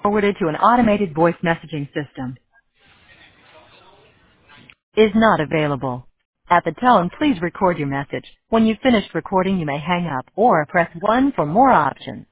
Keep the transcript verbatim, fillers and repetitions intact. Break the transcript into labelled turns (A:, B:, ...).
A: Forwarded to an automated voice messaging system. Is not available. At the tone, please record your message. When you've finished recording, you may hang up or press one for more options.